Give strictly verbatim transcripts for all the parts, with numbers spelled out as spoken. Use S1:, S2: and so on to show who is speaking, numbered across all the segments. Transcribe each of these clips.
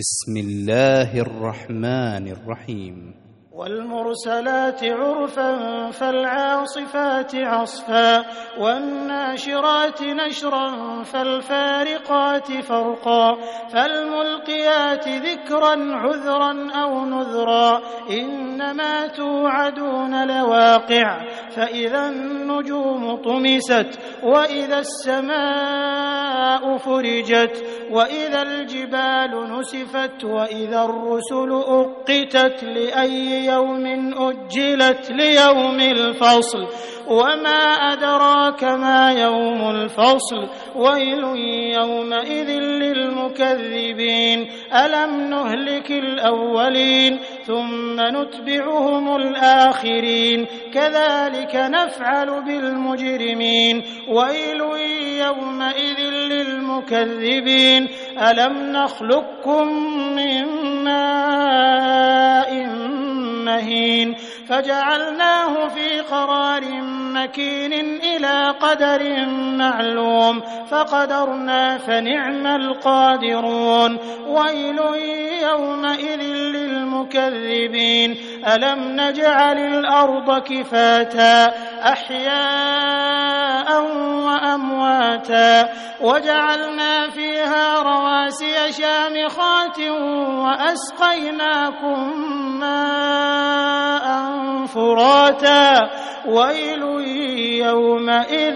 S1: بسم الله الرحمن الرحيم
S2: والمرسلات عرفا فالعاصفات عصفا والناشرات نشرا فالفارقات فرقا فالملقيات ذكرا عذرا أو نذرا إنما توعدون لواقع فإذا النجوم طمست وإذا السماء فرجت وإذا الجبال نسفت وإذا الرسل أقتت لأي يوم أجلت ليوم الفصل وما أدراك ما يوم الفصل ويل يومئذ للمكذبين ألم نهلك الأولين ثم نتبعهم الآخرين كذلك نفعل بالمجرمين ويل يومئذ للمكذبين ألم نخلقكم من ماء مهين فجعلناه في قرار مكين إلى قدر معلوم فقدرنا فنعم القادرون ويل يومئذ للمكذبين ألم نجعل الأرض كفاتا أحياء وأمواتا وجعلنا فيها رواسي شامخات وأسقيناكم ماء فراتا ويل يومئذ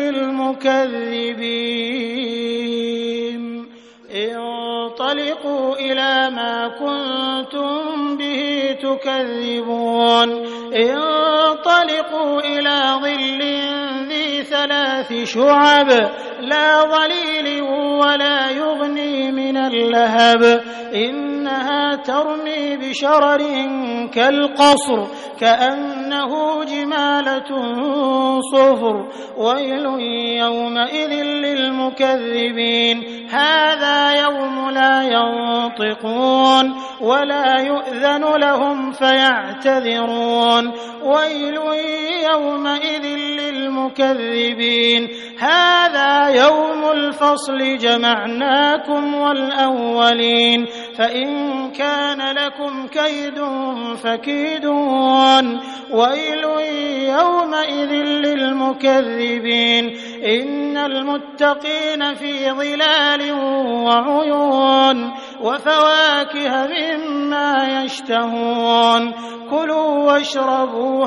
S2: للمكذبين انطلقوا إلى ما كنتم به تكذبون انطلقوا إلى ظل ذي ثلاث شعب لا ظليل ولا يغني من اللهب إنها ترمي بشرر كالقصر كأنه جمالة صفر ويل يومئذ للمكذبين هذا يوم لا ينطقون ولا يؤذن لهم فيعتذرون ويل يومئذ للمكذبين هذا يوم الفصل جمعناكم والأولين فإن كان لكم كيد فكيدون ويل يومئذ للمكذبين إن المتقين في ظلال وعيون وفواكه مما يشتهون كلوا واشربوا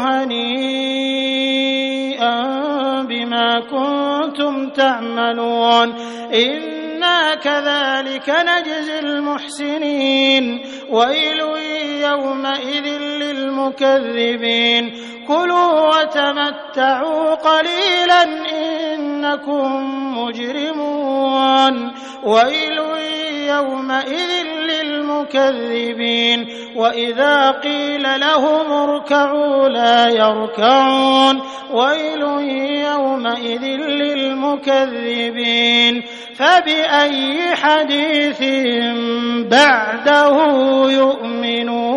S2: هنيئا بما كنتم تعملون إنا كذلك نجزي المحسنين ويل يومئذ للمكذبين كلوا وتمتعوا قليلا إنكم مجرمون ويل يومئذ للمكذبين وإذا قيل لهم اركعوا لا يركعون ويل يومئذ للمكذبين فبأي حديث بعده يؤمنون.